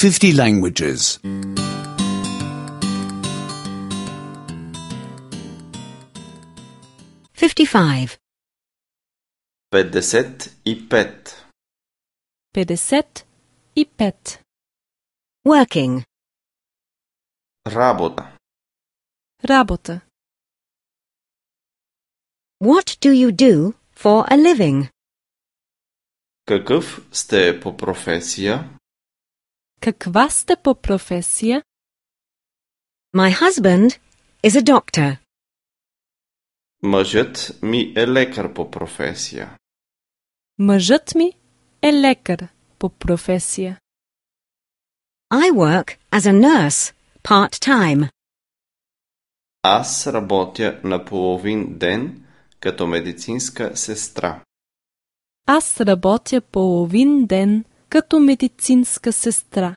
50 languages. 55. 55. 55. Working. Работа. Работа. What do you do for a living? Какъв сте по професия? Каква сте по професия? My husband is a doctor. Мъжът ми е лекар по професия. Мъжът ми е лекар по професия. I work as a nurse, part-time. Аз работя на половин ден като медицинска сестра. Аз работя половин ден като медицинска сестра.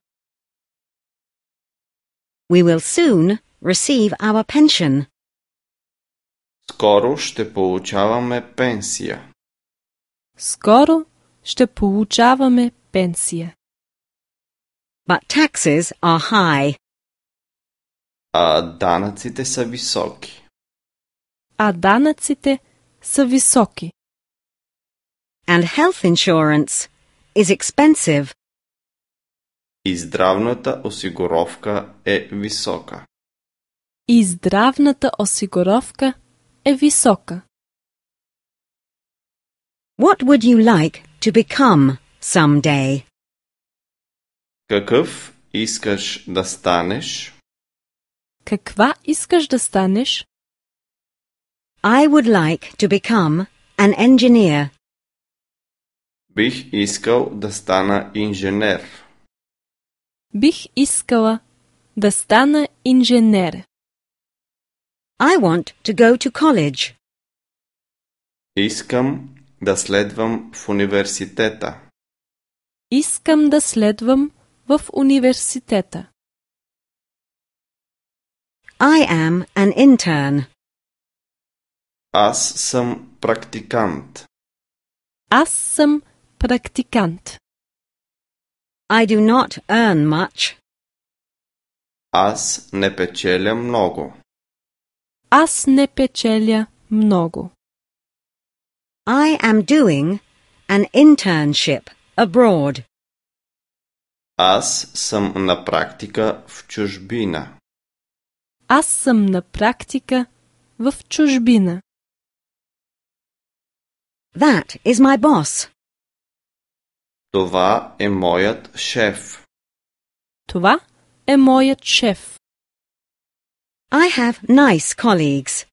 We will soon receive our pension. Скоро ще получаваме пенсия. Скоро ще получаваме пенсия. But taxes are high. А данъците са високи. А данъците са високи. And health insurance is expensive. И здравната осигуровка е висока. И здравната осигуровка е висока. What would you like to become someday? Какъв искаш да станеш? Каква искаш да станеш? I would like to become an engineer. Бих искал да стана инженер. Бих искала да стана инженер. I want to go to college. Искам да следвам в университета. Искам да следвам в университета. I am an intern. Аз съм практикант. Аз съм практикант. I do not earn much. Аз не печеля много. Аз не печеля много. I am doing an internship abroad. Аз съм на практика в чужбина. Аз съм на практика в чужбина. That is my boss. Това е моят шеф. Това е моят шеф. I have nice colleagues.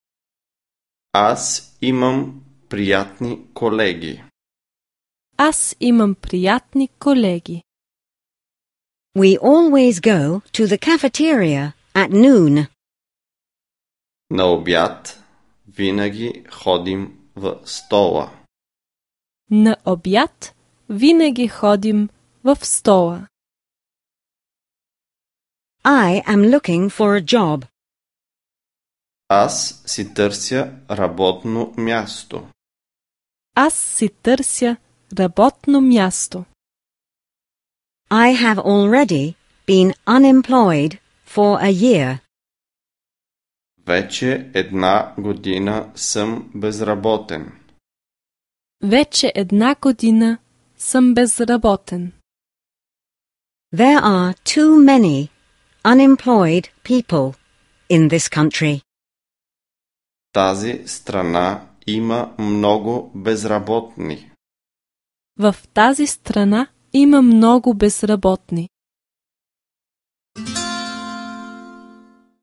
Аз имам приятни колеги. Аз имам приятни колеги. We always go to the cafeteria at noon. На обяд винаги ходим в стола. На обяд винаги ходим в стола. I am looking for a job. Аз си търся работно място. Аз си търся работно място. I have already been unemployed for a year. Вече една година съм безработен. Вече една година съм безработен. There are too many unemployed people in this country. Тази страна има много безработни. В тази страна има много безработни.